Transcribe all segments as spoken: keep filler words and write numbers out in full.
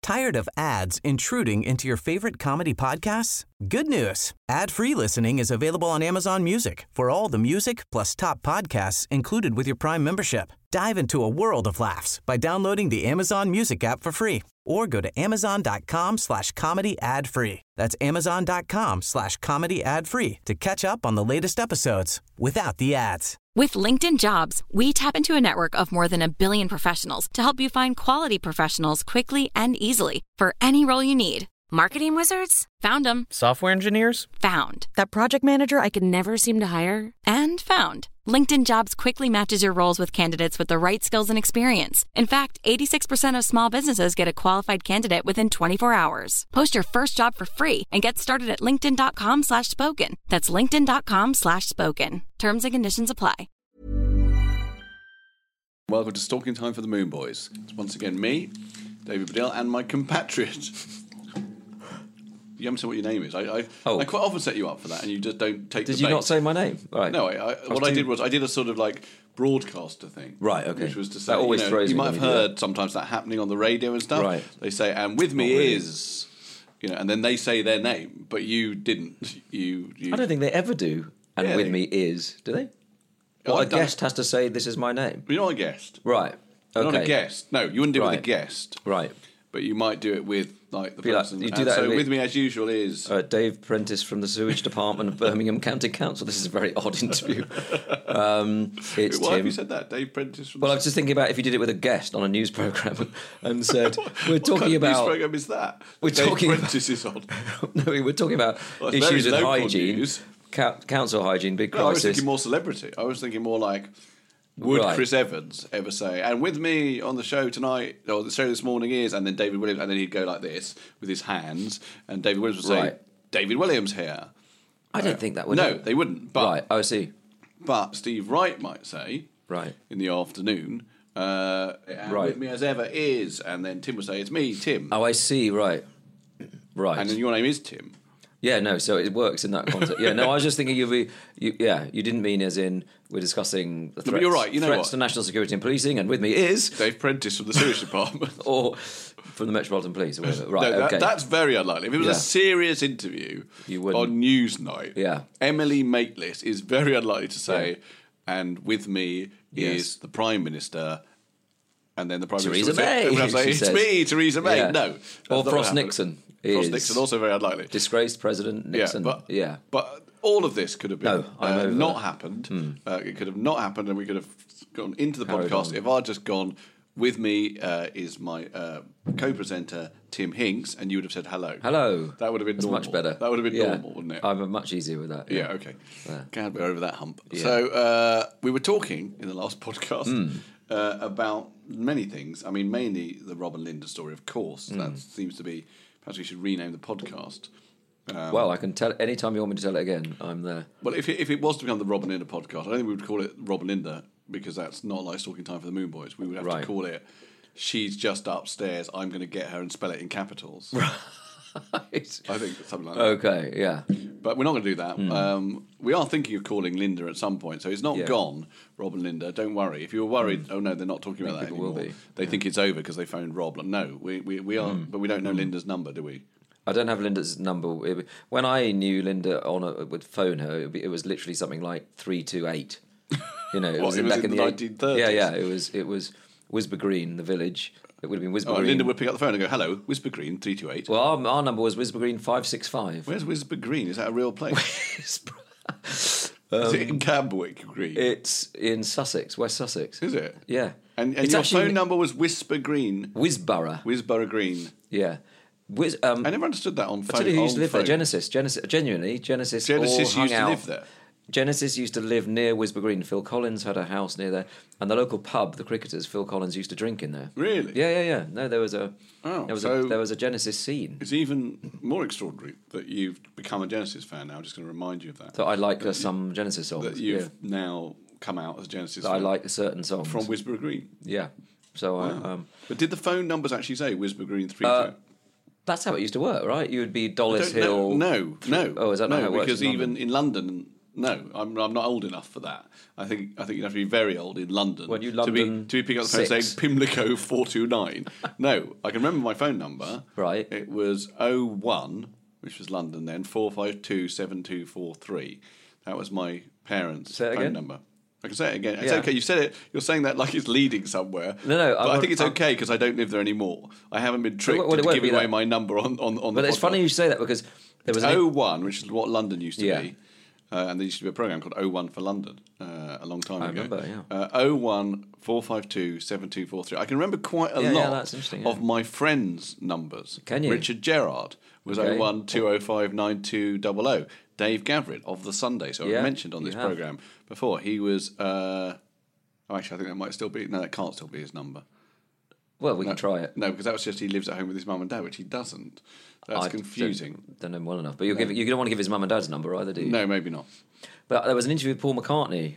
Tired of ads intruding into your favorite comedy podcasts? Good news. Ad-free listening is available on Amazon Music for all the music plus top podcasts included with your Prime membership. Dive into a world of laughs by downloading the Amazon Music app for free or go to amazon.com slash comedy ad free. That's amazon.com slash comedy ad free to catch up on the latest episodes without the ads. With LinkedIn Jobs, we tap into a network of more than a billion professionals to help you find quality professionals quickly and easily for any role you need. Marketing wizards? Found them. Software engineers? Found. That project manager I could never seem to hire? And found. LinkedIn Jobs quickly matches your roles with candidates with the right skills and experience. In fact, eighty-six percent of small businesses get a qualified candidate within twenty-four hours. Post your first job for free and get started at linkedin.com slash spoken. That's linkedin.com slash spoken. Terms and conditions apply. Welcome to Stalking Time for the Moon Boys. It's once again me, David Baddiel, and my compatriot. You haven't said what your name is. I, I, oh. I quite often set you up for that, and you just don't take. Did the you bait. not say my name? Right. No. I, I, I what I did was I did a sort of like broadcaster thing. Right. Okay. Which was to say, that always you know, throws you me might have when you do heard that. sometimes that happening on the radio and stuff. Right. They say, "And with me really. is," you know, and then they say their name, but you didn't. You. you I don't think they ever do. And yeah, with they, me is, do they? Well, I've a done guest it. has to say this is my name. You're not a guest. Right. You're Okay. not a guest. No, you wouldn't do it with Right. a guest. Right. But you might do it with like the Be like- person. you do and that so with- with me as usual is. Uh, Dave Prentice from the Sewage Department of Birmingham County Council. This is a very odd interview. Um, it's Why Tim. have you said that, Dave Prentice? From Well, I the was just thinking about if you did it with a guest on a news programme and said, "We're what talking kind of about." news program is that? We're Dave talking about- Prentice is on. No, we're talking about Well, it's issues with very local hygiene, news. Cou- council hygiene, big No, I was crisis. thinking more celebrity. I was thinking more like, would Right. Chris Evans ever say, "And with me on the show tonight, or the show this morning is," and then David Williams, and then he'd go like this with his hands, and David Williams would say, Right. "David Williams here." I don't think that would. No, they wouldn't. But Right. Oh, I see. but Steve Wright might say, Right. in the afternoon, uh, and Right. with me as ever is, and then Tim would say, "It's me, Tim," Oh, I see. Right. Right. and then your name is Tim. Yeah, no, so it works in that context. Yeah, no, I was just thinking you'd be, you, yeah, you didn't mean as in we're discussing the threats, you're right, you know threats what? to national security and policing, and with me is, Dave Prentice from the Sewage Department. or from the Metropolitan Police, or whatever. Right, No, that, okay. that's very unlikely. If it was Yeah. a serious interview You wouldn't. on Newsnight, Yeah. Emily Maitlis is very unlikely to say, and with me Yes. is the Prime Minister, and then the Prime Theresa Minister May, would have to say, she it's says. me, Theresa May. Yeah. No. Or that's not Frost gonna happen. Nixon Frost is- Nixon, also very unlikely. Disgraced President Nixon. Yeah, but, yeah. but all of this could have been No, I'm uh, over not that. happened. Uh, it could have not happened, and we could have gone into the Carried podcast on. if I'd just gone. With me uh, is my uh, co-presenter Tim Hinks, and you would have said hello. Hello. That would have been That's normal. much better. That would have been Yeah. normal, wouldn't it? I'm much easier with that. yeah. Okay. Yeah. Glad we're over that hump. Yeah. So uh, we were talking in the last podcast Hmm. uh, about many things. I mean, mainly the Rob and Linda story, of course. Hmm. That seems to be. Perhaps we should rename the podcast. Um, Well, I can tell anytime you want me to tell it again, I'm there. Well, if it, if it was to become the Rob and Linda podcast, I don't think we would call it Rob and Linda because that's not like Stalking Time for the Moon Boys. We would have Right. to call it She's Just Upstairs, I'm going to get her and spell it in capitals. Right. I think something like that. Okay, yeah. But we're not going to do that. Um, we are thinking of calling Linda at some point, so it's not Yeah. gone, Rob and Linda. Don't worry. If you were worried, oh no, they're not talking about that people will anymore. be. They think it's over because they phoned Rob. Like, no, we, we, we are, but we don't know Linda's number, do we? I don't have Linda's number. It- When I knew Linda on a, would phone her, it, would be, it was literally something like three two eight. You know, it What, was, it was back in in the the nineteen thirties? Yeah, yeah. It was it was Wisber Green, the village. It would have been Wisber Oh, Green. Linda would pick up the phone and go, hello, Whisper Green, three two eight. Well, our, our number was Wisber Green five six five. Where's Whisper Green? Is that a real place? Is it in Camberwick Green? It's in Sussex, West Sussex. Is it? Yeah. And, and It's your actually- phone number was Whisper Green, Wisborough. Wisborough Green. Yeah. Wiz, um, I never understood that on I phone. tell you who used to old live there. phone. Genesis. Genesis. Genuinely, Genesis. Genesis all hung used to out. live there. Genesis used to live near Wisborough Green. Phil Collins had a house near there, and the local pub, the Cricketers, Phil Collins used to drink in there. Really? Yeah, yeah, yeah. No, there was a Oh, there was so- a there was a Genesis scene. It's even more extraordinary that you've become a Genesis fan now. I'm just going to remind you of that. So I like uh, some Genesis songs. that you've yeah. now come out as a Genesis That I fan like certain songs from Wisborough Green. Yeah. So I, Wow. um, But did the phone numbers actually say Wisborough Green three Uh, two? that's how it used to work, right? You would be Dollis Hill. No, no, no. Oh, is that not no, how it works because in even London? in London No, I'm I'm not old enough for that. I think I think you'd have to be very old in London, When you to be London to be picking up the phone six. saying Pimlico four two nine. No, I can remember my phone number. Right. It was oh one, which was London then, four five two seven two four three. That was my parents' Say it phone again? number. I can say it again. It's Yeah. okay. You said it. You're saying that like it's leading somewhere. No, no, But I'm I not- think it's I'm- okay because I don't live there anymore. I haven't been tricked well, it into won't giving be away that. my number on on on. But the it's funny podcast. you say that because there was an oh one, which is what London used to Yeah. be. Uh, and there used to be a programme called oh one for London uh, a long time I ago. remember, yeah. Uh, oh one four five two seven two four three. I can remember quite a Yeah, yeah, lot that's interesting, of yeah. my friends' numbers. Can you? Richard Gerard was Okay. oh one two oh five nine two oh oh. Dave Gavrit of The Sunday, so Yeah, I mentioned on you this have. programme before. He was... Uh, oh, actually, I think that might still be... No, that can't still be his number. Well, we No, can try it. No, because that was just he lives at home with his mum and dad, which he doesn't. That's I confusing. Don't, don't know him well enough. But you'll give, you don't want to give his mum and dad's number either, do you? No, maybe not. But there was an interview with Paul McCartney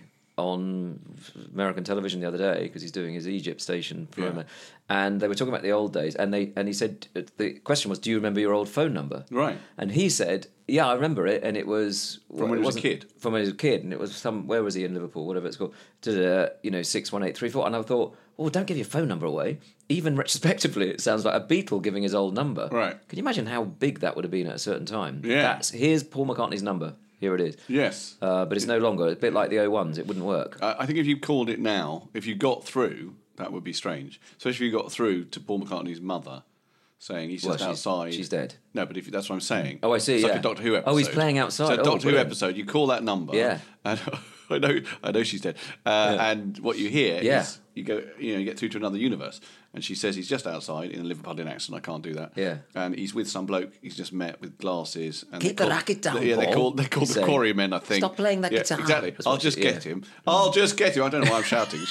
on American television the other day because he's doing his Egypt station promo, Yeah. and they were talking about the old days. And they and he said the question was, "Do you remember your old phone number?" Right. And he said, "Yeah, I remember it." And it was From when it he was a wasn't- kid? From when he was a kid, and it was some. Where was he in Liverpool? Whatever it's called. Da-da, you know, six one eight three four. And I thought, well, don't give your phone number away. Even retrospectively, it sounds like a Beatle giving his old number. Right. Can you imagine how big that would have been at a certain time? Yeah. That's here's Paul McCartney's number. Here it is. Yes. Uh, but it's no longer. It's a bit like the oh ones. It wouldn't work. I I think if you called it now, if you got through, that would be strange. Especially if you got through to Paul McCartney's mother, saying he's Well, just she's- outside. she's dead. No, but if that's what I'm saying. Oh, I see, It's like yeah. a Doctor Who episode. Oh, he's playing outside. So a Oh, Doctor Who brilliant. episode, you call that number. Yeah. And I know, I know she's dead. Uh, And what you hear Yeah. is you go, you know, you get through to another universe, and she says he's just outside in a Liverpudlian accent. I can't do that. Yeah. And he's with some bloke he's just met with glasses. And Keep they're the called- racket down, Yeah, they're Paul, called they're called he's the saying. Quarrymen, I think. Stop playing that Yeah, guitar. Exactly. That's I'll what just she- get yeah. him. I'll just get him. I don't know why I'm shouting.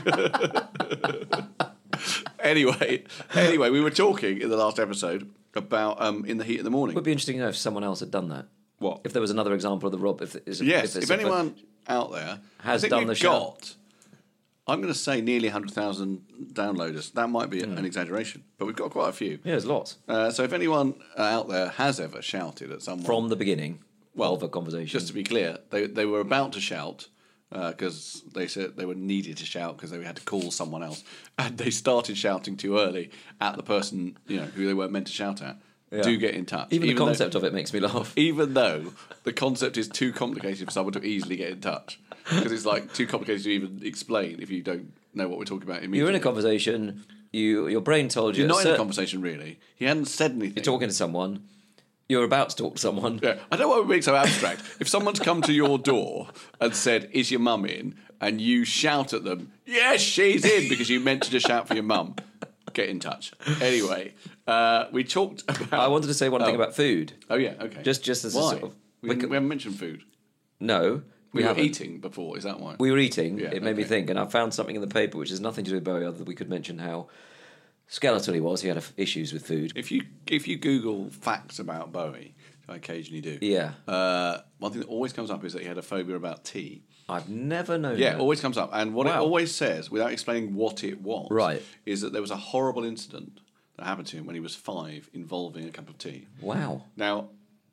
anyway, anyway, we were talking in the last episode about um, In the Heat of the Morning. It would be interesting to know if someone else had done that. What? If there was another example of the Rob. If, is, Yes, if, if, it's a- anyone out there has I think done we've the show. got, I'm going to say nearly one hundred thousand downloaders. That might be Hmm. an exaggeration, but we've got quite a few. Yeah, there's lots. Uh, so if anyone uh, out there has ever shouted at someone... From the beginning well, of a conversation. Just to be clear, they they were about to shout because they said they were needed to shout because they had to call someone else, and they started shouting too early at the person you know who they weren't meant to shout at. Yeah. Do get in touch. Even, the though- concept of it makes me laugh. even though the concept is too complicated for someone to easily get in touch, because it's like too complicated to even explain if you don't know what we're talking about immediately. You're in a conversation. You your brain told you. You're a not in a cer- conversation really. He hadn't said anything. You're talking to someone. You're about to talk to someone. Yeah, I don't know what would make it so abstract. If someone's come to your door and said, "Is your mum in?" and you shout at them, "Yes, she's in," because you meant to just shout for your mum, get in touch. Anyway, uh, we talked about. I wanted to say one thing Oh. about food. Oh yeah, okay. Just- just as a why? sort of- we, haven't- because- we haven't mentioned food. No, We, were haven't. eating before. Is that why? We were eating. Yeah, it made me okay. think, and I found something in the paper which has nothing to do with Bowie other than we could mention how skeletal he was. He had f- issues with food. If you if you Google facts about Bowie, which I occasionally do. Yeah. Uh, one thing that always comes up is that he had a phobia about tea. I've never known Yeah, that. always comes up. And what it Wow. always says, without explaining what it was, Right. is that there was a horrible incident that happened to him when he was five involving a cup of tea. Wow. Now,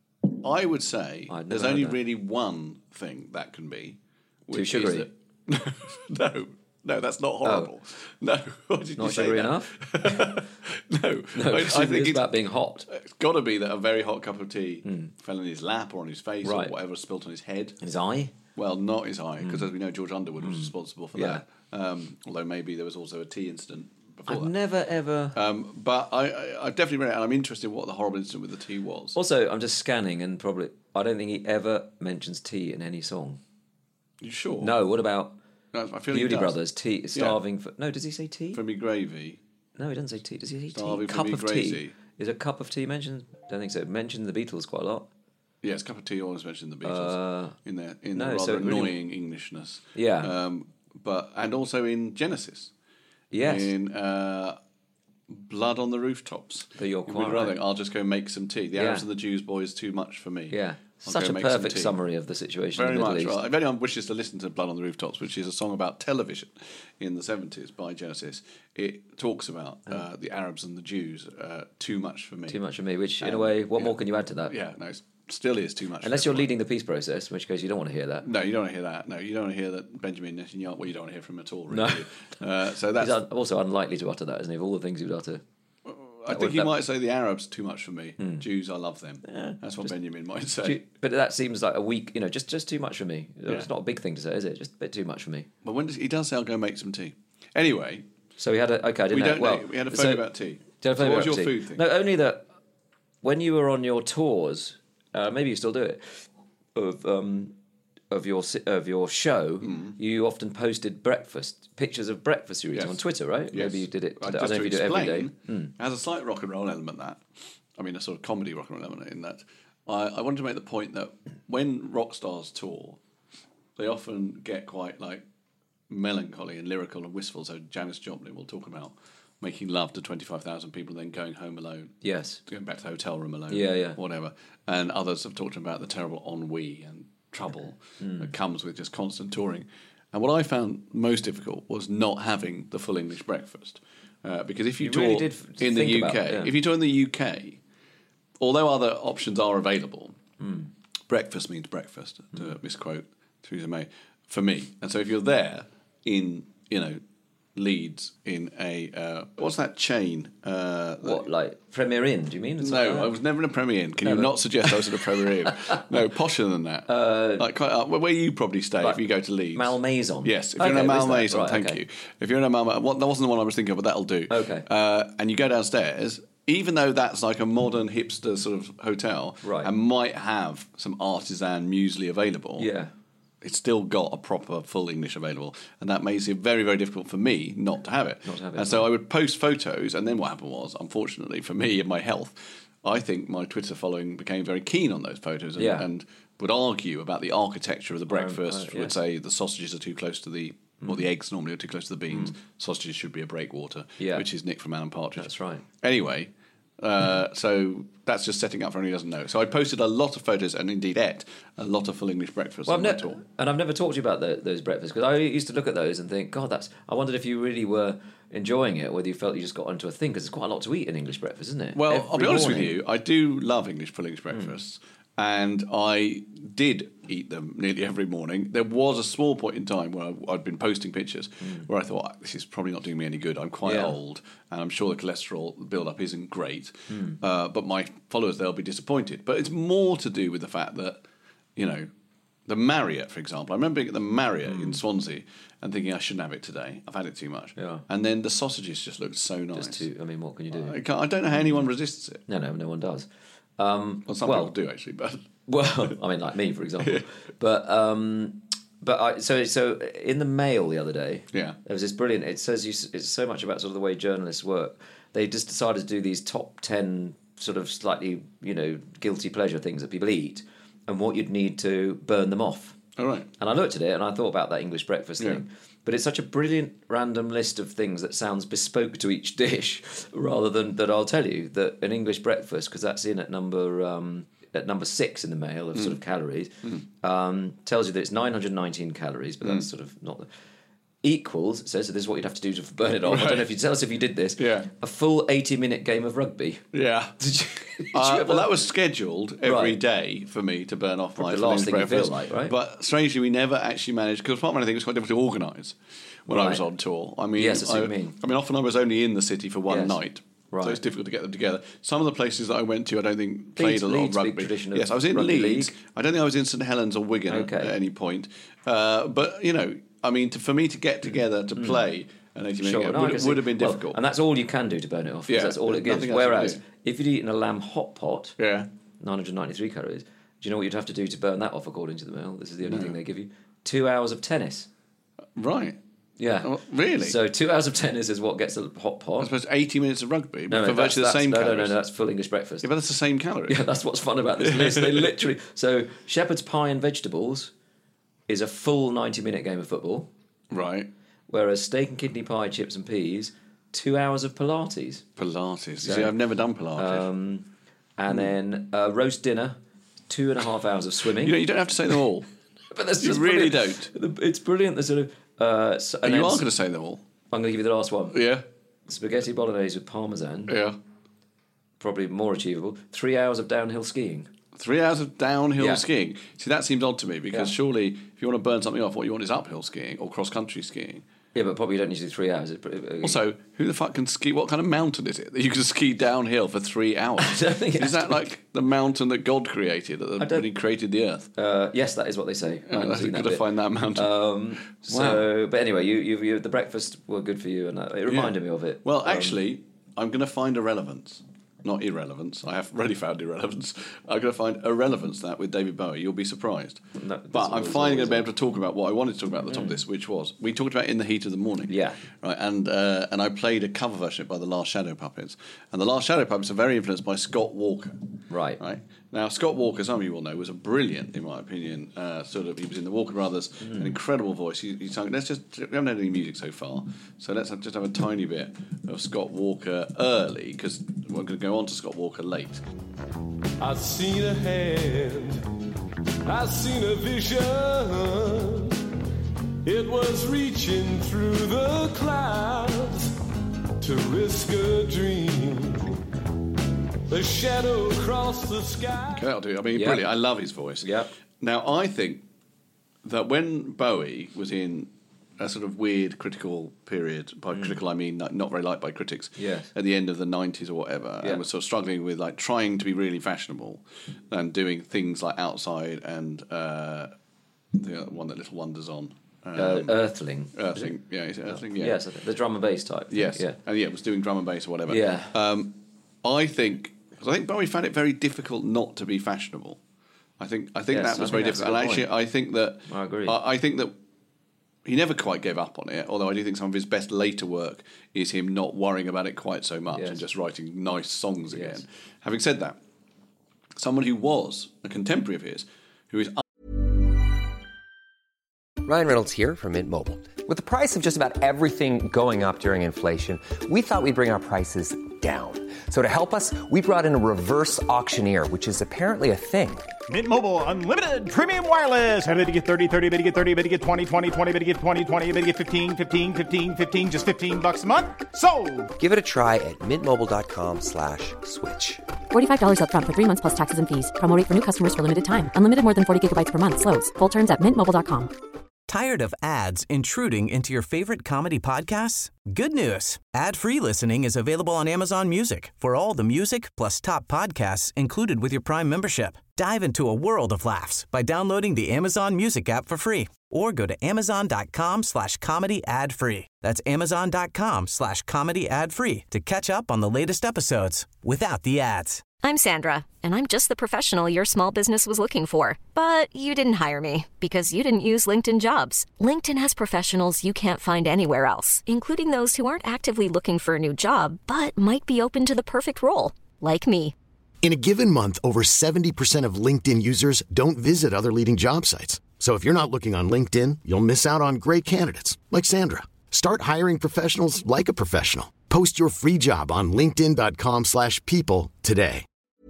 I would say I'd never there's heard only that. really one thing that can be. which is sugary? that- no, no, that's not horrible. No, why did you Not say sugary that? enough? No, No, I, I it's think it's, about being hot. it's got to be that a very hot cup of tea fell in his lap or on his face Right. or whatever spilt on his head. His eye? Well, not his eye, because as we know, George Underwood was responsible for Yeah. that. Um, although maybe there was also a tea incident before I've that. never ever. Um, but I, I, I've definitely read it, and I'm interested in what the horrible incident with the tea was. Also, I'm just scanning, and probably I don't think he ever mentions tea in any song. You sure? No. What about No, I feel he Beauty does. Brothers? Tea, starving for. No, does he say tea? For me gravy. No, he doesn't say tea. Does he say Starving tea? for Cup me of crazy. tea. Is a cup of tea mentioned? Don't think so. Mentioned the Beatles quite a lot. Yes, cup of tea always mentioned the Beatles Uh, in their in no, their so rather it really- annoying Englishness. Yeah. Um, but and also in Genesis. Yes. In uh, Blood on the Rooftops. But you're With quite rather, right. I'll just go make some tea. The Yeah. Arabs and the Jews, boys, too much for me. Yeah. I'll Such go a make some perfect tea. summary of the situation Very in the Middle much. East. Well, if anyone wishes to listen to Blood on the Rooftops, which is a song about television in the seventies by Genesis, it talks about uh, the Arabs and the Jews. Uh, too much for me. Too much for me. Which, in a Um, way, what yeah. more can you add to that? Yeah, no, it's still is too much. Unless you're leading the peace process, in which case you don't want to hear that. No, you don't want to hear that. No, you don't want to hear that Benjamin Netanyahu. Well, you don't want to hear from him at all, really. No. Uh, so that's He's also unlikely to utter that, isn't he? Of all the things he would utter. I think he might say the Arabs too much for me. Hmm. Jews, I love them. Yeah, that's what just, Benjamin might say. But that seems like a weak, you know, just, just too much for me. Yeah. It's not a big thing to say, is it? Just a bit too much for me. But when does, he does say, I'll go make some tea. Anyway. So we had a, okay, I didn't we know. Don't well, know. We had a phone so, about tea. So what was your tea? food thing? No, only that when you were on your tours, uh, maybe you still do it, of um, of your of your show, mm. you often posted breakfast pictures of breakfast you were eating yes. on Twitter, right? Yes. Maybe you did it. I, I don't know if you do it every day. Mm. It has a slight rock and roll element. That I mean, a sort of comedy rock and roll element in that. I, I wanted to make the point that when rock stars tour, they often get quite like melancholy and lyrical and wistful. So Janis Joplin will talk about making love to twenty-five thousand people, then going home alone. Yes, going back to the hotel room alone. Yeah, yeah, whatever. And others have talked about the terrible ennui and trouble mm. that comes with just constant touring. And what I found most difficult was not having the full English breakfast. Uh, because if you, you tour really did f- in the U K, about, yeah. if you tour in the U K, although other options are available, mm. breakfast means breakfast, to mm. misquote Theresa May, for me. And so if you're there in, you know, Leeds in a uh, what's that chain? Uh, what like Premier Inn? Do you mean? No, like I was never in a Premier Inn. Can never. you not suggest I was in a Premier Inn? No, posher than that. Uh, like quite uh, where you probably stay like if you go to Leeds. Malmaison. Yes, if you're okay, in a Malmaison, right, thank okay. you. If you're in a Malmaison, well, that wasn't the one I was thinking of, but that'll do. Okay. Uh, and you go downstairs. Even though that's like a modern hipster sort of hotel, right. and might have some artisan muesli available. Yeah. It's still got a proper full English available, and that makes it very, very difficult for me not to have it. Not to have it. And so I would post photos, and then what happened was, unfortunately for me and my health, I think my Twitter following became very keen on those photos and, yeah. and would argue about the architecture of the breakfast. Um, uh, yeah. Would say the sausages are too close to the, mm. or the eggs normally are too close to the beans. Mm. Sausages should be a breakwater, yeah. which is Nick from Alan Partridge. That's right. Anyway. Uh, so that's just setting up for anyone who doesn't know. So I posted a lot of photos and indeed ate a lot of full English breakfast well, on ne- my tour. And I've never talked to you about the, those breakfasts because I used to look at those and think, God, that's. I wondered if you really were enjoying it, or whether you felt you just got onto a thing because there's quite a lot to eat in English breakfast, isn't it? Well, Every I'll be honest morning. with you, I do love English full English breakfasts. Mm. And I did eat them nearly every morning. There was a small point in time where I'd been posting pictures mm. where I thought, this is probably not doing me any good. I'm quite yeah. old, and I'm sure the cholesterol build-up isn't great. Mm. Uh, but my followers, they'll be disappointed. But it's more to do with the fact that, you know, the Marriott, for example. I remember being at the Marriott mm. in Swansea and thinking, I shouldn't have it today. I've had it too much. Yeah. And then the sausages just looked so nice. Just too, I mean, what can you do? I, can't, I don't know how anyone resists it. No, no, no one does. Um, well, some well, people do, actually, but... Well, I mean, like me, for example. But um, but I, so so in the Mail the other day, yeah, there was this brilliant. It says you, it's so much about sort of the way journalists work. They just decided to do these top ten sort of slightly, you know, guilty pleasure things that people eat, and what you'd need to burn them off. All right. And I looked at it and I thought about that English breakfast yeah. thing. But it's such a brilliant random list of things that sounds bespoke to each dish, rather than that I'll tell you that an English breakfast, because that's in at number um, at number six in the Mail of mm. sort of calories, mm. um, tells you that it's nine hundred nineteen calories, but mm. that's sort of not the equals. It says so this is what you'd have to do to burn it off. Right. I don't know if you tell us if you did this. Yeah, a full eighty minute game of rugby. Yeah. Did you? Did you uh, ever... Well, that was scheduled every right. day for me to burn off Probably my the last thing breakfast. You feel like, right? But strangely, we never actually managed because part of my thing was quite difficult to organise when right. I was on tour. I mean, yes, that's I, what you mean. I mean, often I was only in the city for one yes. night. Right. So it's difficult to get them together. Some of the places that I went to, I don't think played Leeds, a lot Leeds, of big rugby. tradition of Yes, I was in rugby Leeds. league. I don't think I was in St Helens or Wigan okay. at any point. Uh, but you know, I mean, to, for me to get together to play an eighty minute sure. game no, would, would have been well, difficult. And that's all you can do to burn it off. Yeah, that's all it gives. nothing else Whereas you can if you'd eaten a lamb hot pot, yeah, nine hundred ninety-three calories. Do you know what you'd have to do to burn that off? According to the Mail, this is the only no. thing they give you: two hours of tennis. Right. Yeah. Oh, really? So two hours of tennis is what gets a hot pot. I suppose eighty minutes of rugby, but no, no, for virtually the same no, calories. No, no, no, that's full English breakfast. Yeah, but that's the same calories. Yeah, that's what's fun about this list. They literally... So shepherd's pie and vegetables is a full ninety-minute game of football. Right. Whereas steak and kidney pie, chips and peas, two hours of Pilates. Pilates. So, you see, I've never done Pilates. Um, and mm. then uh, roast dinner, two and a half hours of swimming. You know, you don't have to say them all. But that's you just really brilliant. don't. It's brilliant. The sort of... Uh, so, and, and you are going to say them all. I'm going to give you the last one. Yeah. Spaghetti bolognese with parmesan. Yeah. Probably more achievable. Three hours of downhill skiing. Three hours of downhill Yeah. skiing. See, that seems odd to me because Yeah. surely if you want to burn something off, what you want is uphill skiing or cross-country skiing. Yeah, but probably you don't need to do three hours. It- it- Also, who the fuck can ski? What kind of mountain is it that you can ski downhill for three hours? I don't think it is has that to like the mountain that God created, that the, don't- when he created the earth? Uh, yes, that is what they say. I haven't I've seen got that to bit. find that mountain. Um, so, but anyway, you, you, you, the breakfast were good for you, and that, it reminded Yeah. me of it. Well, Um, actually, I'm going to find a relevance. Not irrelevance. I have already found irrelevance. I'm going to find a relevance that with David Bowie. You'll be surprised. No, that's but I'm always- finally going to be always able to talk about what I wanted to talk about at the top of this, which was we talked about In the Heat of the Morning. Yeah. Right. And uh, and I played a cover version by the Last Shadow Puppets, and the Last Shadow Puppets are very influenced by Scott Walker. Right. Right. Now, Scott Walker, some of you will know, was a brilliant, in my opinion, uh, sort of. He was in the Walker Brothers, Mm. an incredible voice. He, he sung. Let's just. We haven't had any music so far, so let's have, just have a tiny bit of Scott Walker early because we're going to go on to Scott Walker late. I seen a hand, I seen a vision. It was reaching through the clouds to risk a dream. The shadow across the sky. Okay, that'll do. I mean, Yeah. brilliant. I love his voice. Yeah. Now, I think that when Bowie was in a sort of weird critical period, by critical I mean not, not very liked by critics, Yes. at the end of the nineties or whatever, Yeah. and was sort of struggling with like trying to be really fashionable and doing things like Outside and uh, the other one that Little Wonder's on. Um, Uh, Earthling. Earthling, yeah, is it Earthling? Yeah. Yes, I think the drum and bass type. thing, Yes. Yeah. And yeah, it was doing drum and bass or whatever. Yeah. Um, I think because I think Bowie found it very difficult not to be fashionable. I think I think Yes, that was I very think that's a difficult. And good actually, point. I think that I agree. I, I think that he never quite gave up on it. Although I do think some of his best later work is him not worrying about it quite so much Yes. and just writing nice songs again. Yes. Having said that, someone who was a contemporary of his, who is Ryan Reynolds here from Mint Mobile. With the price of just about everything going up during inflation, we thought we'd bring our prices down. So to help us, we brought in a reverse auctioneer, which is apparently a thing. Mint Mobile Unlimited Premium Wireless. How to get thirty, thirty, bit to get thirty, bit to get twenty, twenty, twenty, bit to get twenty, twenty, bit to get fifteen, fifteen, fifteen, fifteen, just fifteen bucks a month? Sold! Give it a try at mintmobile.com slash switch. forty-five dollars up front for three months plus taxes and fees. Promo rate for new customers for limited time. Unlimited more than forty gigabytes per month. Slows full terms at mint mobile dot com. Tired of ads intruding into your favorite comedy podcasts? Good news. Ad-free listening is available on Amazon Music for all the music plus top podcasts included with your Prime membership. Dive into a world of laughs by downloading the Amazon Music app for free or go to amazon.com slash comedy ad free. That's amazon.com slash comedy ad free to catch up on the latest episodes without the ads. I'm Sandra, and I'm just the professional your small business was looking for. But you didn't hire me because you didn't use LinkedIn Jobs. LinkedIn has professionals you can't find anywhere else, including those who aren't actively looking for a new job, but might be open to the perfect role, like me. In a given month, over seventy percent of LinkedIn users don't visit other leading job sites. So if you're not looking on LinkedIn, you'll miss out on great candidates like Sandra. Start hiring professionals like a professional. Post your free job on linkedin.com slash people today.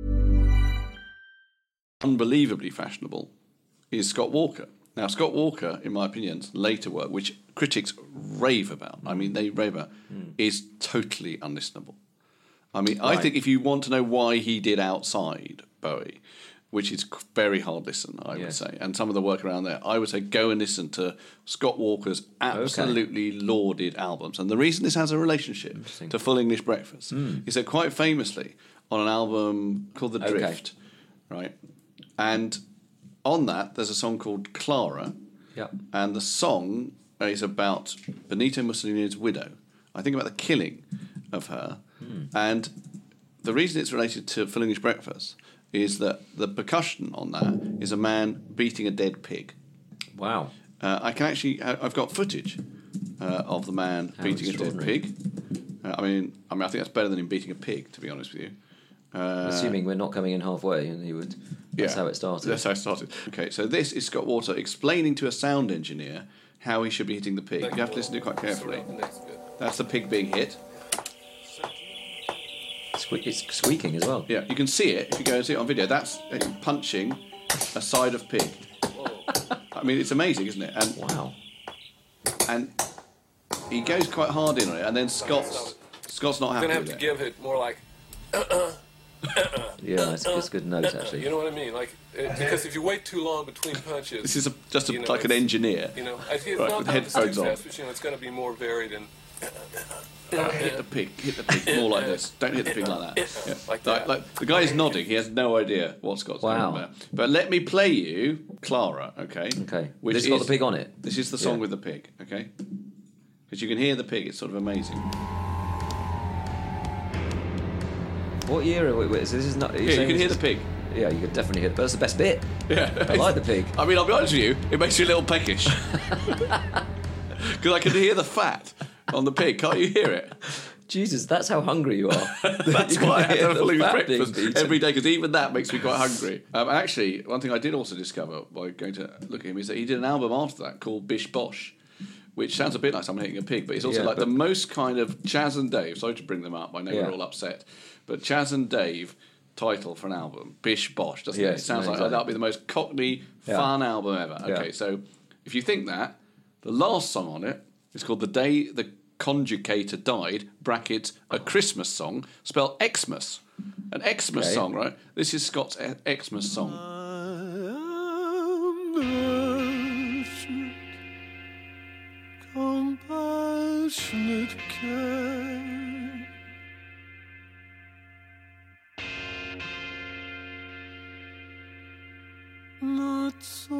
unbelievably fashionable is Scott Walker. Now, Scott Walker, in my opinion, later work, which critics rave about, I mean, they rave about, mm. is totally unlistenable. I mean, right. I think if you want to know why he did Outside, Bowie, which is very hard listen, I yes. would say, and some of the work around there, I would say go and listen to Scott Walker's absolutely okay. lauded albums. And the reason this has a relationship to Full English Breakfast mm. is that quite famously on an album called The Drift, okay. right? And on that, there's a song called Clara, yep. and the song is about Benito Mussolini's widow. I think about the killing of her. Mm. And the reason it's related to Full English Breakfast is that the percussion on that is a man beating a dead pig. Wow. Uh, I can actually... I've got footage uh, of the man How beating a dead pig. Uh, I mean, I mean, I think that's better than him beating a pig, to be honest with you. Uh, Assuming we're not coming in halfway, and he would. That's yeah, how it started. That's how it started. Okay, so this is Scott Walker explaining to a sound engineer how he should be hitting the pig. You have to listen to it quite carefully. That's the pig being hit. Sque- it's squeaking as well. Yeah, you can see it if you go and see it on video. That's punching a side of pig. I mean, it's amazing, isn't it? And wow. And he goes quite hard in on it, and then Scott's Scott's not happy Gonna have with to it. give it more like. Uh-uh. Uh-uh. Yeah. Yeah, it's, it's a good note, actually. You know what I mean? Like, it, because if you wait too long between punches... This is a, just a, you know, like an engineer. You know, I think it's right, not with not headphones the on. fast, but, you know, it's going to be more varied and... Uh, hit the pig, hit the pig, more like this. Don't hit the pig like that. Yeah. Like Like, that. like, the guy is nodding, he has no idea what Scott's Wow. talking about. But let me play you Clara, okay? Okay. Which This is, got the pig on it? This is the song Yeah. with the pig, okay? Because you can hear the pig, it's sort of amazing. What year are we with? So this is not... Yeah, you can hear the pig. Yeah, you can definitely hear it. But that's the best bit. Yeah. I like the pig. I mean, I'll be honest with you, it makes you a little peckish. Because I can hear the fat on the pig, can't you hear it? Jesus, that's how hungry you are. That's You can why I hear have the a full fat being breakfast beaten. every day, because even that makes me quite hungry. Um, and actually, one thing I did also discover by going to look at him is that he did an album after that called Bish Bosh, which sounds a bit like someone hitting a pig, but it's also Yeah, like but- the most kind of Chaz and Dave. Sorry to bring them up, I know Yeah. we're all upset, but Chaz and Dave title for an album, Bish Bosh, doesn't it? Yes, It sounds no, like exactly. that'll be the most cockney, Yeah. fun album ever. Yeah. Okay, so if you think that, the last song on it is called The Day the Conjugator Died, brackets, a Christmas song, spelled Xmas. An Xmas Okay. song, right? This is Scott's e- Xmas song. Compassionate care. Not so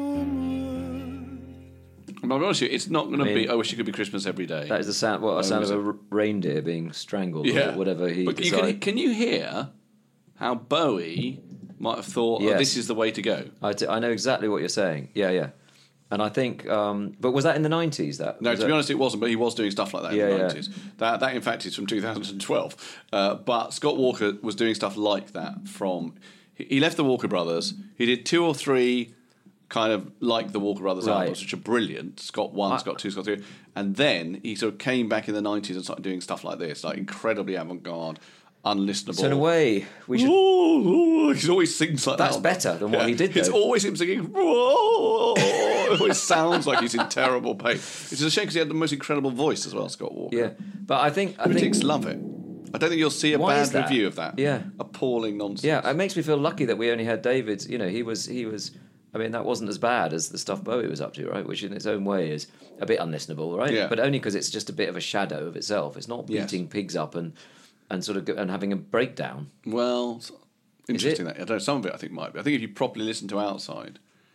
much. And I'll be honest with you, it's not going to I mean, be, I wish it could be Christmas every day. That is the sound, what, a Oh, sound is of it? a r- reindeer being strangled Yeah. or whatever he But you can, decided. can you hear how Bowie might have thought, oh, Yes. this is the way to go? I, d- I know exactly what you're saying. Yeah, yeah. And I think, um, but was that in the nineties? That No, was to that- be honest, it wasn't, but he was doing stuff like that Yeah, in the yeah. nineties. That, that, in fact, is from two thousand twelve. Uh, but Scott Walker was doing stuff like that from... He he left the Walker Brothers. He did two or three kind of like the Walker Brothers Right. albums, which are brilliant. Scott one, I- Scott two, Scott three. And then he sort of came back in the nineties and started doing stuff like this, like incredibly avant-garde, unlistenable. So in a way, we should. Ooh, he always sings like That's that. better than what he did, It's though. always him singing. Whoa. It always sounds like he's in terrible pain. It's a shame because he had the most incredible voice as well, Scott Walker. Yeah, but I think I Critics think, love it. I don't think you'll see a Why bad is that? review of that. Yeah. Appalling nonsense. Yeah, it makes me feel lucky that we only had David. You know, he was he was. I mean, that wasn't as bad as the stuff Bowie was up to, right? Which in its own way is a bit unlistenable, right? Yeah. But only because it's just a bit of a shadow of itself. It's not Yes. beating pigs up and and sort of go, and having a breakdown. Well, it's interesting it? that. I don't know, some of it I think might be. I think if you properly listen to Outside,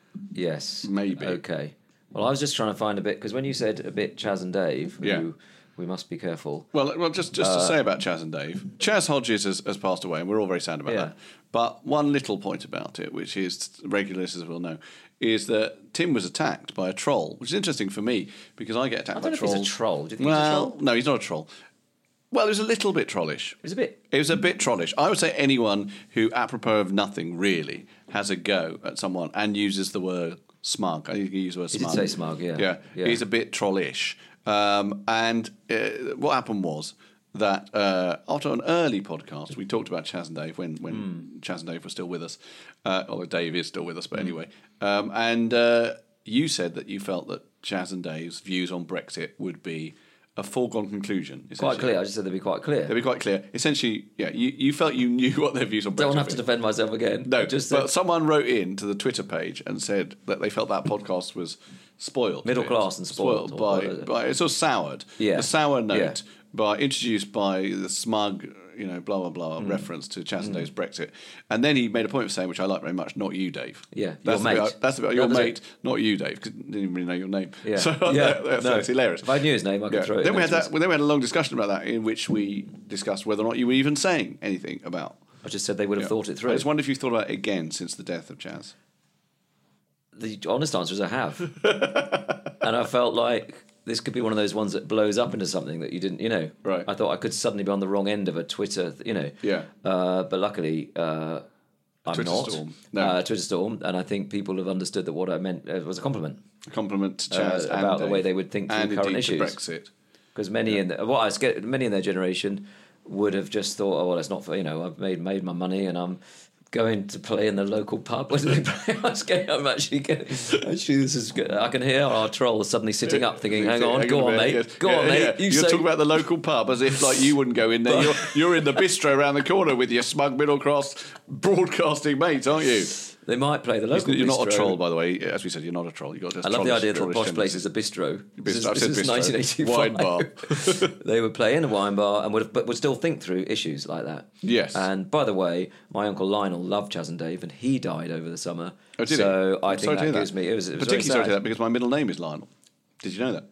Yes, Maybe. Okay. Well, I was just trying to find a bit because when you said a bit Chaz and Dave, who Yeah. we must be careful. Well, well, just just to say about Chaz and Dave, Chaz Hodges has, has passed away, and we're all very sad about Yeah. that. But one little point about it, which is regular listeners will know, is that Tim was attacked by a troll, which is interesting for me because I get attacked I by don't know if trolls. he's a troll. Do you think well, he's a troll? no, he's not a troll. Well, it was a little bit trollish. It was a bit. It was a bit trollish. I would say anyone who, apropos of nothing, really has a go at someone and uses the word smug. I think he used the word He did smug. say smug, yeah. Yeah, Yeah. he's a bit trollish. Um, and uh, what happened was that uh, after an early podcast, we talked about Chaz and Dave when, when Hmm. Chaz and Dave were still with us, uh, although Dave is still with us, but anyway. Um, and uh, you said that you felt that Chaz and Dave's views on Brexit would be a foregone conclusion. Quite essentially. clear. I just said they'd be quite clear. They'd be quite clear. Essentially, yeah, you, you felt you knew what their views on Brexit Don't have to were. defend myself again. No, just but said, someone wrote in to the Twitter page and said that they felt that podcast was spoiled. Middle a bit. class and spoiled, or by, what is it? by it's sort of soured. Yeah. A sour note Yeah. by introduced by the smug, you know, blah blah blah Mm. reference to Chaz and Dave's Brexit, and then he made a point of saying, which I like very much, not you, Dave. Yeah, that's your the mate. Bit, that's the bit, That your was mate, it. not you, Dave, because didn't even really know your name. Yeah. So Yeah, that- that's, no. that's hilarious. If I knew his name, I could Yeah. throw it. Then in we had there. that. Then we had a long discussion about that, in which we discussed whether or not you were even saying anything about. I just said they would have Yeah. thought it through. I just wonder if you've thought about it again since the death of Chaz. The honest answer is I have. And I felt like this could be one of those ones that blows up into something that you didn't, you know. Right. I thought I could suddenly be on the wrong end of a Twitter, you know. Yeah. Uh, but luckily, uh, I'm Twitter not. storm. No. Uh, Twitter storm. And I think people have understood that what I meant uh, was a compliment. A compliment to Chaz Uh, and about the Dave, way they would think through and current indeed to issues. Brexit. Because many in the, what I scared, many in their generation would have just thought, oh well, it's not for, you know, I've made made my money and I'm going to play in the local pub. What did they play? I was getting, I'm actually getting, actually this is good. I can hear our troll suddenly sitting up thinking, hang on, Hang go on, a mate, minute, yes. go Yeah, on, mate. yeah. You You're say... talking about the local pub as if like you wouldn't go in there. You're, you're in the bistro around the corner with your smug middle class broadcasting mates, aren't you? They might play the local You're bistro. not a troll, by the way. As we said, you're not a troll. You've got this I love the trollish- idea that the trollish posh place tendency. is a bistro. Bistro. This is, I've this said is bistro. nineteen eighty-five. Wine bar. They would play in a wine bar and would, but would still think through issues like that. Yes. And by the way, my uncle Lionel loved Chas and Dave, and he died over the summer. Oh, did so he? I I'm think sorry to that hear gives me. It was, it was particularly very sorry to hear sad. that because my middle name is Lionel. Did you know that?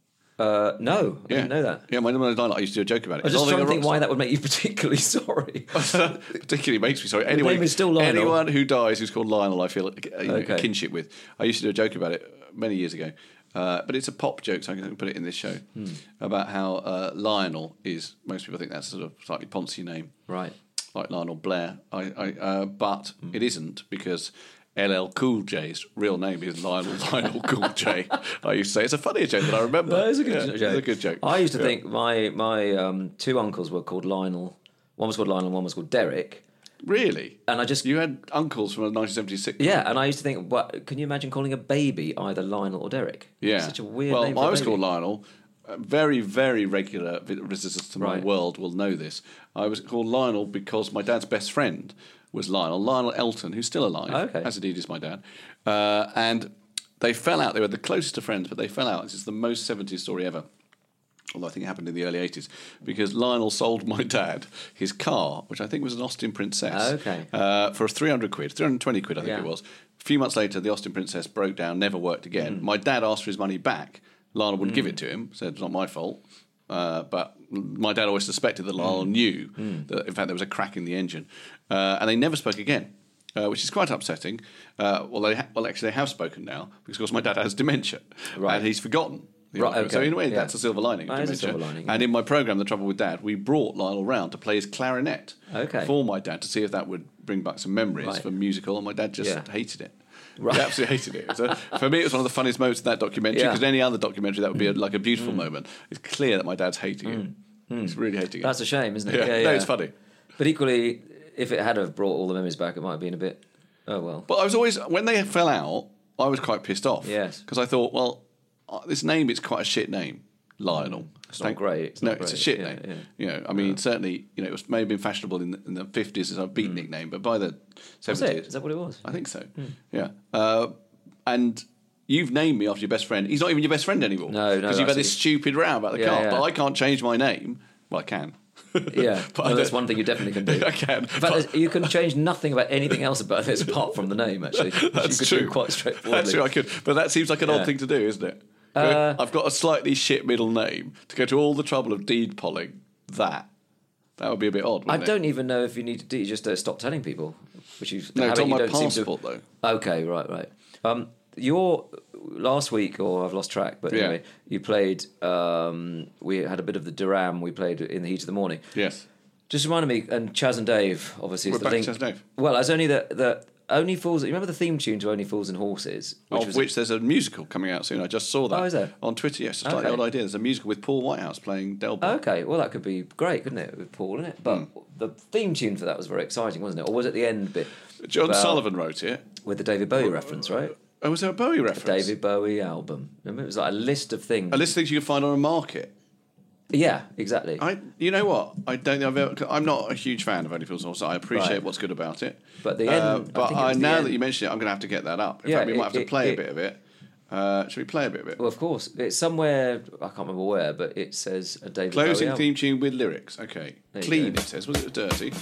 Uh, no, I Yeah. didn't know that. Yeah, my middle name is Lionel. I used to do a joke about it. I was just It's trying to not think a why rock that would make you particularly sorry. star. Particularly makes me sorry. Anyway, name is still Lionel. anyone who dies who's called Lionel, I feel uh, you know, Okay. a kinship with. I used to do a joke about it many years ago, uh, but it's a pop joke, so I can put it in this show Hmm. about how uh, Lionel is. Most people think that's a sort of slightly poncy name, Right. like Lionel Blair. I, I, uh, but Hmm. it isn't because L L Cool J's real name is Lionel Lionel Cool J. I used to say it's a funnier joke than I remember. That is a good Yeah, joke. It's a good joke. I used to Yeah. think my my um, two uncles were called Lionel. One was called Lionel, and one was called Derek. Really? And I just You had uncles from nineteen seventy-six. yeah, and I used to think, what can you imagine calling a baby either Lionel or Derek? Yeah. Such a weird well, name. for I a was baby. called Lionel. Uh, Very, very regular vi- visitors to my Right. world will know this. I was called Lionel because my dad's best friend was Lionel, Lionel Elton, who's still alive, Okay. as indeed is my dad. Uh, and they fell out. They were the closest of friends, but they fell out. This is the most seventies story ever. Although I think it happened in the early eighties, because Lionel sold my dad his car, which I think was an Austin Princess, Okay. uh, for three hundred quid, three hundred twenty quid, I think Yeah. it was. A few months later, the Austin Princess broke down, never worked again. My dad asked for his money back. Lionel wouldn't give it to him, said it's not my fault. Uh, but my dad always suspected that Lionel knew that, in fact, there was a crack in the engine. Uh, and they never spoke again, uh, which is quite upsetting. Uh, well, they ha- well, actually, they have spoken now, because, of course, my dad has dementia. Right. And he's forgotten. the Right, argument. So, okay, in a way, yeah. that's a silver lining. That is a dementia. silver lining, yeah. And in my programme, The Trouble with Dad, we brought Lionel round to play his clarinet Okay. for my dad to see if that would bring back some memories Right. for musical, and my dad just Yeah. hated it. Right. He absolutely hated it. So for me, it was one of the funniest moments in that documentary, Yeah. Mm. because any other documentary, that would be a, like a beautiful moment. It's clear that my dad's hating it. He's really hating it. That's a shame, isn't it? Yeah. No, it's funny. But equally, if it had have brought all the memories back, it might have been a bit. Oh well. But I was always, when they fell out, I was quite pissed off. Yes. Because I thought, well, uh, this name is quite a shit name, Lionel. It's not great. It's no, not it's a great. shit Yeah, name. yeah. You know, I mean, certainly, you know, it was may have been fashionable in the, in the fifties as a beat nickname, but by the Was seventies, it? Is that what it was? I think so. Hmm. Yeah. Uh, and you've named me after your best friend. He's not even your best friend anymore. No, no, Because you've had this absolutely. stupid row about the Yeah, car. yeah. But I can't change my name. Well, I can. Yeah, But I well, that's don't- one thing you definitely can do. I can. In fact, but- there's- you can change nothing about anything else about this apart from the name. Actually, which That's you could true. do quite straightforwardly. That's true. I could, but that seems like an Yeah. odd thing to do, isn't it? Uh, I've got a slightly shit middle name to go to all the trouble of deed polling that. That would be a bit odd. I Wouldn't don't It? even know if you need to do. You just uh, stop telling people, which you No, it's habit on you my don't seem to- passport though. Okay, right, right. Um, your last week, or I've lost track, but Yeah. anyway, you played. Um, we had a bit of the Duran. We played in the heat of the morning. Yes. Just reminded me, and Chas and Dave, obviously, is We're the back link. to Chas and Dave. Well, as only the the Only Fools. You remember the theme tune to Only Fools and Horses, Of was which there's a musical coming out soon. I just saw that. Oh, is there? On Twitter, yes. It's like the Okay. old idea. There's a musical with Paul Whitehouse playing Delbert. Okay, well that could be great, couldn't it, with Paul in it? But Hmm. the theme tune for that was very exciting, wasn't it? Or was it the end bit? John about- Sullivan wrote it. with the David Bowie reference, right? Oh, was there a Bowie reference? David Bowie album. Remember, it was like a list of things. A list of things you can find on a market. Yeah, exactly. I, you know what? I don't think I've ever. I'm not a huge fan of Only Fools and Horses. I appreciate Right. what's good about it. But the Uh, end- I but think it I, was the now end. that you mention it, I'm going to have to get that up. In Yeah, fact, we it- might have to it- play a it- bit of it. Uh, should we play a bit of it? Well, of course, it's somewhere I can't remember where, but it says a David Closing Bowie theme tune with lyrics. Okay, There you clean. go. It says. Was it dirty?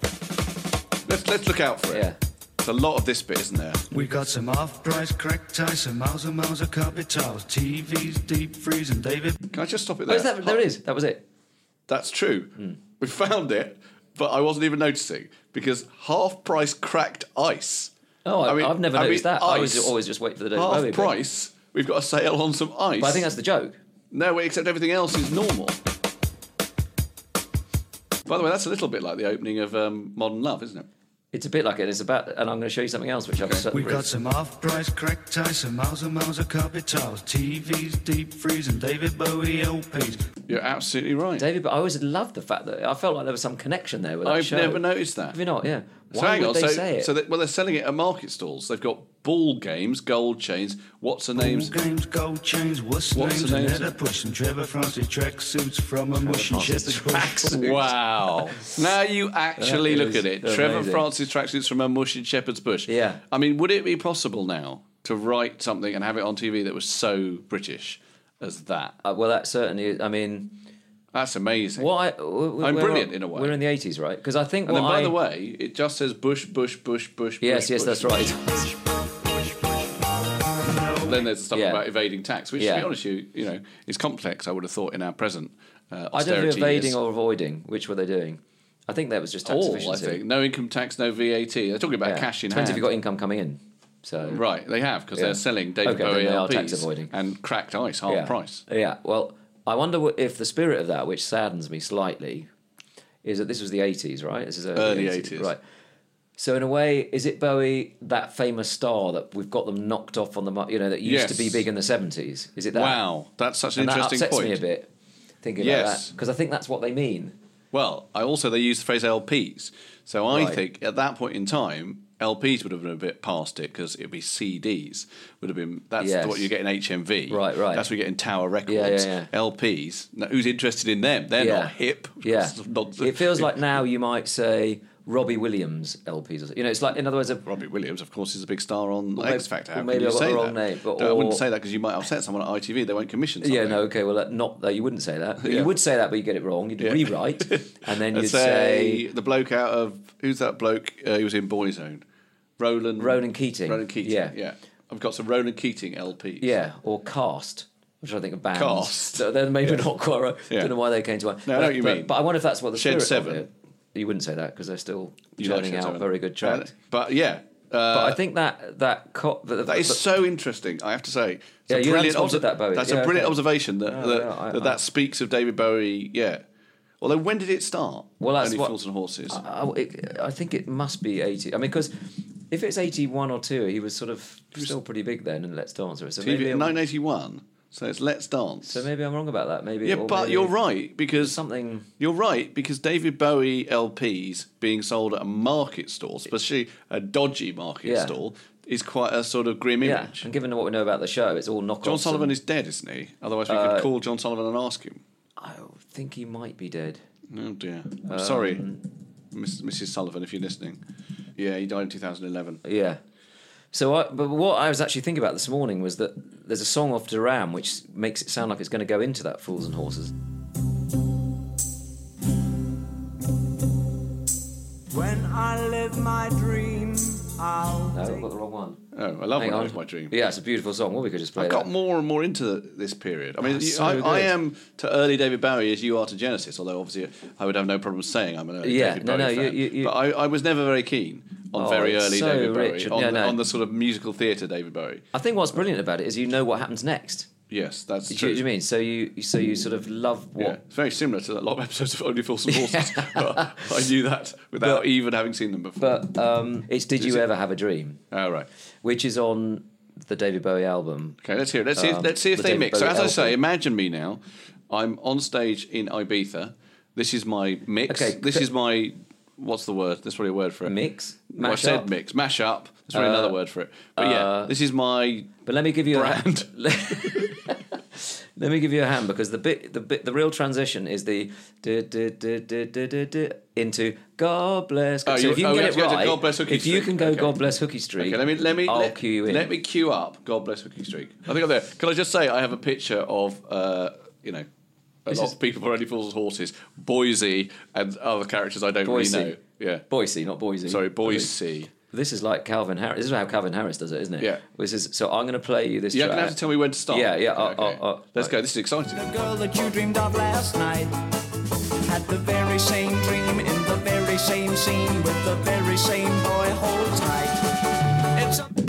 Let's let's look out for it. Yeah. There's a lot of this bit, isn't there? We got some off-price crack ties, some miles and miles of carpet towels, T Vs, deep freeze, and David. Can I just stop it Oh, there? is that, there it is. That was it. That's true. Hmm. We found it, but I wasn't even noticing because half price cracked ice. Oh, I, I mean- I've never I noticed mean, that. I was ice. always just wait for the David Half Bowie bit. price. We've got a sale on some ice. But I think that's the joke. No, wait, except everything else is normal. By the way, that's a little bit like the opening of um, Modern Love, isn't it? It's a bit like it. It's about, and I'm going to show you something else, which I've set We got some off-price crack ties, some miles and miles of carpet towels, T Vs, deep freeze, and David Bowie L Ps. You're absolutely right. David, but I always loved the fact that I felt like there was some connection there with that I've show. never noticed that. Have you not? Yeah. Why so hang would on, they so, say it? so they, well, they're selling it at market stalls. They've got ball games, gold chains. What's the names? Ball games, gold chains, what's, What's names, the names? and push and Trevor Francis tracksuits from a mush and shepherd's bush. Wow. Now you actually That look is at it. Trevor amazing. Francis tracksuits from a mush in Shepherd's Bush. Yeah. I mean, would it be possible now to write something and have it on T V that was so British as that? Uh, well, that certainly is. I mean, That's amazing. what I, w- I'm we're- brilliant in a way. We're in the eighties, right? Because I think And what then, by I, the way, it just says Bush, Bush, Bush, Bush, Yes, Bush, yes, Bush. that's right. Then there's the stuff Yeah. about evading tax, which, Yeah. to be honest, you you know, is complex. I would have thought in our present uh, I don't austerity know if evading years. or avoiding. Which were they doing? I think that was just tax all. I efficiency. think no income tax, no V A T. They're talking about Yeah. cash in Depends hand. if you've got income coming in. So Right, they have because Yeah. they're selling David Okay, then Bowie they are L Ps tax avoiding. and cracked ice half yeah. price. Yeah. Well, I wonder what, if the spirit of that, which saddens me slightly, is that this was the eighties, right? This is early, Early eighties, eighties. right? So in a way, is it Bowie, that famous star that we've got them knocked off on the, mu- you know, that used Yes. to be big in the seventies? Is it that? Wow, that's such an And that interesting upsets point. me a bit thinking Yes. about that because I think that's what they mean. Well, I also they use the phrase L Ps, so I Right. think at that point in time, L Ps would have been a bit past it because it'd be C Ds. Would have been that's Yes. what you get in H M V. Right, right. That's what you get in Tower Records. Yeah, yeah, yeah. L Ps. Now, who's interested in them? They're Yeah. not hip. Yeah, It's not- it feels like now you might say Robbie Williams L Ps. Or, you know, it's like, in other words, a, Robbie Williams, of course, is a big star on Well, X maybe- Factor. well, How maybe can you I've got say the wrong that? name, but- No, I wouldn't or- say that because you might upset someone at I T V. They won't commission something. yeah, no, okay, well, that, not that you wouldn't say that. Yeah. You would say that, but you get it wrong. You'd Yeah. rewrite, and then I'd you'd say, say the bloke out of who's that bloke? Uh, he was in Boyzone. Roland. Ronan Keating. Roland Keating. Yeah. Yeah, I've got some Roland Keating L Ps. yeah, or Cast, which I think are bands. Cast. So they're maybe not quite right. Yeah. Don't know why they came to mind. No, I but, know what you but, mean. But I wonder if that's what the Shed spirit Seven. of it. You wouldn't say that because they're still You know churning Shed out Seven. very good tracks. Uh, but yeah. Uh, but I think that that co- the, that is the- so interesting, I have to say. It's Yeah, a you brilliant haven't spotted that, Bowie. That's Yeah, a brilliant okay. observation that, No, that, no, I- that, I- that speaks of David Bowie, yeah. Although, when did it start? Well, that's Only what- Fools and Horses. I, I- it, I think it must be eighty. I mean, because if it's eighty-one or two, he was sort of still pretty big then in Let's Dance. So T V maybe, I'm, nineteen eighty-one, so it's Let's Dance. so maybe I'm wrong about that. Maybe yeah, or but maybe you're right, because something. You're right, because David Bowie L Ps being sold at a market stall, especially a dodgy market Yeah. stall, is quite a sort of grim Yeah, image. and given what we know about the show, it's all knockoffs. John Sullivan and- is dead, isn't he? Otherwise, we Uh, could call John Sullivan and ask him. I think he might be dead. Oh dear. I'm Um, sorry, Miss, Missus Sullivan, if you're listening. Yeah, he died in two thousand eleven. Yeah. So, I, but what I was actually thinking about this morning was that there's a song off Duran which makes it sound like it's going to go into that Fools and Horses. When I live my dream, I'll No, I've got the wrong one. Oh, I love Hang When I on. Live My Dream. Yeah, it's a beautiful song. Well, we could just play I that. got more and more into this period. I mean, Oh, you- so I, good. I am to early David Bowie as you are to Genesis, although obviously I would have no problem saying I'm an early Yeah, David no, Bowie no, you- fan. you- you- But I, I was never very keen on Oh, very it's early so David rich Bowie, and- on, yeah, the, no. on the sort of musical theatre David Bowie. I think what's brilliant about it is you know what happens next. Yes, that's Do you, true. do you mean? So you so you sort of love what. Yeah, it's very similar to a lot of episodes of Only Fools and Horses. But I knew that without But- even having seen them before. But um, it's Did You Is it- Ever Have a Dream? Oh, right. Which is on the David Bowie album. Okay, let's hear it. Let's see, Um, let's see if the they David mix. So, Bowie as I say, album. imagine me now. I'm on stage in Ibiza. This is my mix. Okay, This c- is my. What's the word? There's probably a word for it. Mix? Well, I Mash said up? mix. Mash up. There's probably Uh, another word for it. But yeah, uh, this is my. But let me give you Brand. a let me give you a hand because the bit the bit the real transition is the du- du- du- du- du- du- du- into God bless. Oh, so you- if you oh, can we get have it to go to right, God Bless Hooky if you Street. can go Okay. God bless Hooky Street, Okay, let me let me I'll let, cue you in. Let me cue up. God bless Hooky Street. I think I'm there. Can I just say I have a picture of uh, you know. A This lot is- of people for Only Fools and Horses, Boise, and other characters I don't Boise. really know. Yeah, Boise, not Boise. sorry, Boise. This is like Calvin Harris. This is how Calvin Harris does it, isn't it? Yeah. This is so. I'm going to play you this. You're track. going to have to tell me when to start. Yeah, yeah, uh, Okay. uh, uh, Let's right. go. This is exciting. The girl that you dreamed of last night had the very same dream in the very same scene with the very same boy. Hold tight. It's a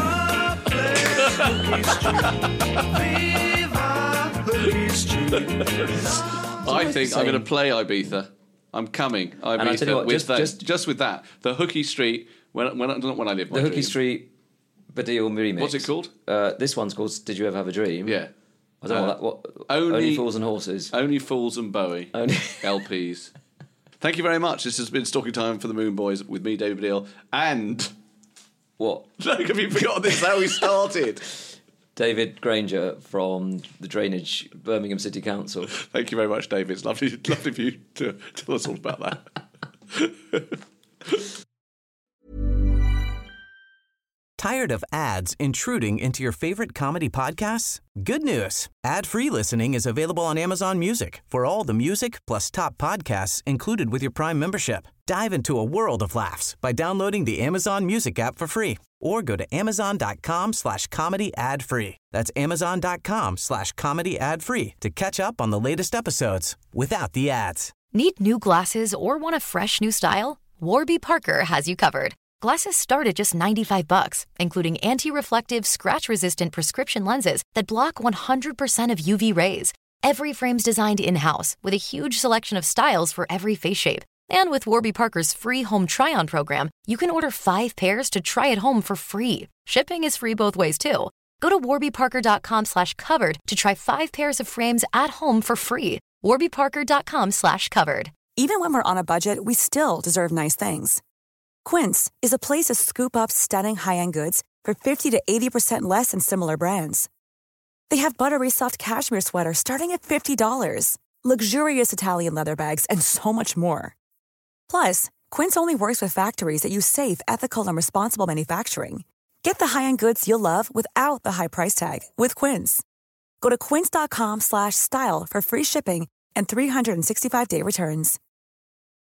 I think I'm going to play Ibiza. I'm coming. Ibiza I tell you what, with just- that, just- just with that. The Hooky Street. When when not when I live my The Hooky dream. Street Badil remix. What's it called? Uh, this one's called "Did You Ever Have a Dream?" Yeah. I don't know Uh, what, that, what only- only Fools and Horses. Only Fools and Bowie. Only L Ps. Thank you very much. This has been Stalking Time for the Moon Boys with me, David Baddiel, and... What? Like, have you forgotten this is how we started? David Granger from the Drainage Birmingham City Council. Thank you very much, David. It's lovely, lovely of you to tell us all about that. Tired of ads intruding into your favorite comedy podcasts? Good news. Ad-free listening is available on Amazon Music for all the music plus top podcasts included with your Prime membership. Dive into a world of laughs by downloading the Amazon Music app for free or go to amazon.com slash comedy ad free. That's amazon.com slash comedy ad free to catch up on the latest episodes without the ads. Need new glasses or want a fresh new style? Warby Parker has you covered. Glasses start at just ninety-five bucks, including anti-reflective, scratch-resistant prescription lenses that block one hundred percent of U V rays. Every frame's designed in-house with a huge selection of styles for every face shape. And with Warby Parker's free home try-on program, you can order five pairs to try at home for free. Shipping is free both ways, too. Go to warbyparker.com slash covered to try five pairs of frames at home for free. warbyparker.com slash covered. Even when we're on a budget, we still deserve nice things. Quince is a place to scoop up stunning high-end goods for fifty to eighty percent less than similar brands. They have buttery soft cashmere sweaters starting at fifty dollars, luxurious Italian leather bags, and so much more. Plus, Quince only works with factories that use safe, ethical, and responsible manufacturing. Get the high-end goods you'll love without the high price tag with Quince. Go to quince.com slash style for free shipping and three hundred sixty-five day returns.